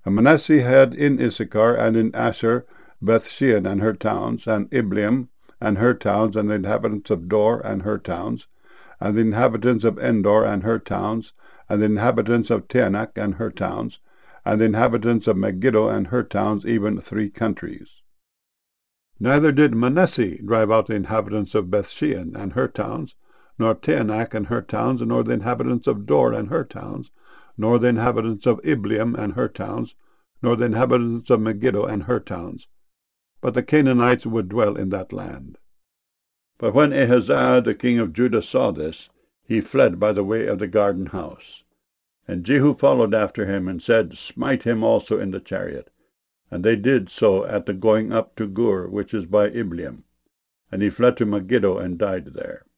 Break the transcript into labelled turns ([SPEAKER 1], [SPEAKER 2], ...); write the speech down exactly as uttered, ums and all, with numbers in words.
[SPEAKER 1] And Manasseh had in Issachar and in Asher Bethshean and her towns, and Ibleam and her towns, and the inhabitants of Dor and her towns, and the inhabitants of Endor and her towns, and the inhabitants of Taanach and her towns, and the inhabitants of Megiddo and her towns, even three countries. Neither did Manasseh drive out the inhabitants of Bethshean and her towns, nor Taanach and her towns, nor the inhabitants of Dor and her towns, nor the inhabitants of Ibleam and her towns, nor the inhabitants of Megiddo and her towns. But the Canaanites would dwell in that land. But when Ahaziah the king of Judah saw this, he fled by the way of the garden house. And Jehu followed after him, and said, Smite him also in the chariot. And they did so at the going up to Gur, which is by Ibleam. And he fled to Megiddo, and died there.